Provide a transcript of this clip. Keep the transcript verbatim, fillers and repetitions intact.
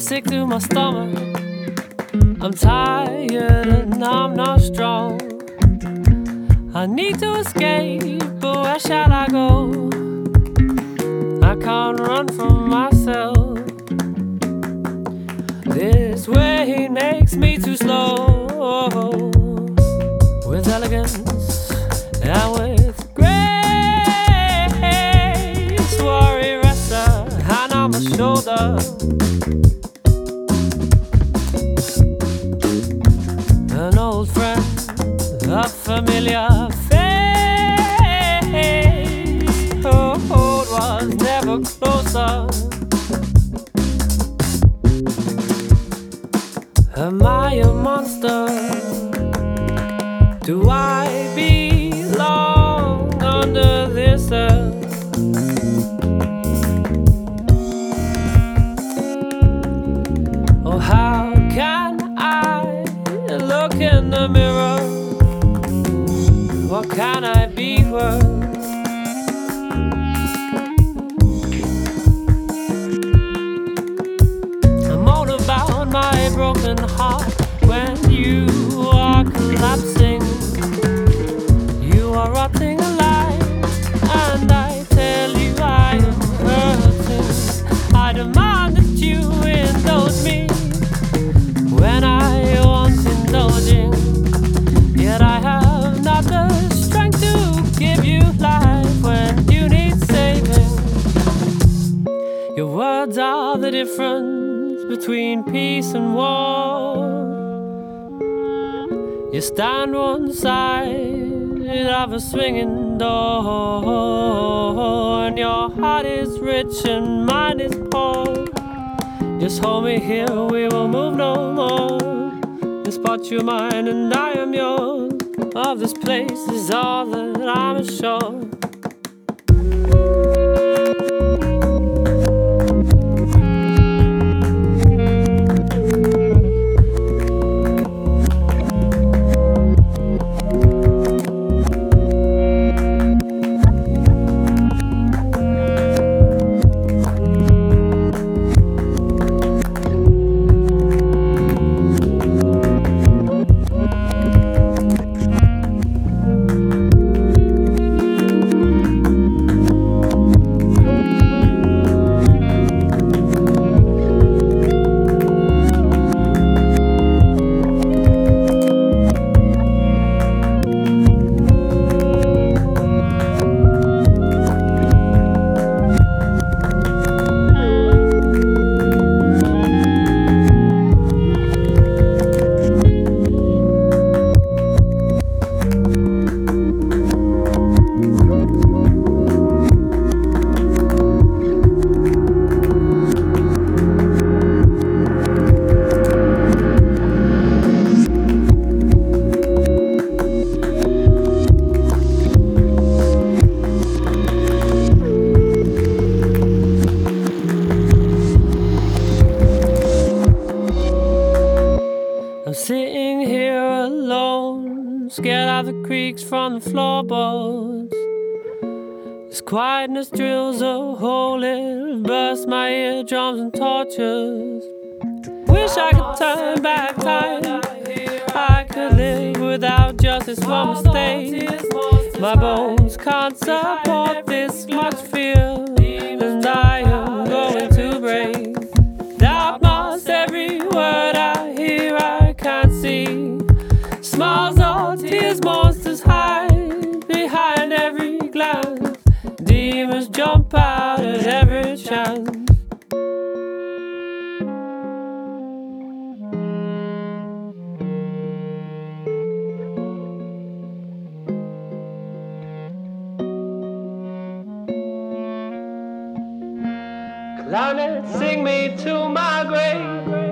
sick to my stomach. I'm tired and I'm not strong. I need to escape, but where shall I go? I can't run from myself. This way makes me too slow. With elegance and with grace, worry rests a hand on my shoulder. An old friend, a familiar face. Oh, it was never closer. Am I a monster? Do I belong under this earth? Oh, how can I look in the mirror? What can I be worth? I'm all about my broken heart when you are collapsing. You are rotting alive, and I tell you I am hurting. I demand that you indulge me when I want indulging. Yet I have not the strength to give you life when you need saving. Your words are the difference between peace and war. You stand one side of a swinging door, and your heart is rich and mine is poor. Just hold me here, we will move no more. This spot you're mine and I am yours. Of this place is all that I'm assured. Sitting here alone, scared of the creaks from the floorboards. This quietness drills a hole, it bursts my eardrums and tortures. Wish I could turn back time, I could live without justice for mistakes. My bones can't support this much fear, and I am going to break. Doubt must every word I hear, I can't see. Smiles or tears, monsters hide behind every glance. Demons jump out at every chance. Clownets, sing me to my grave.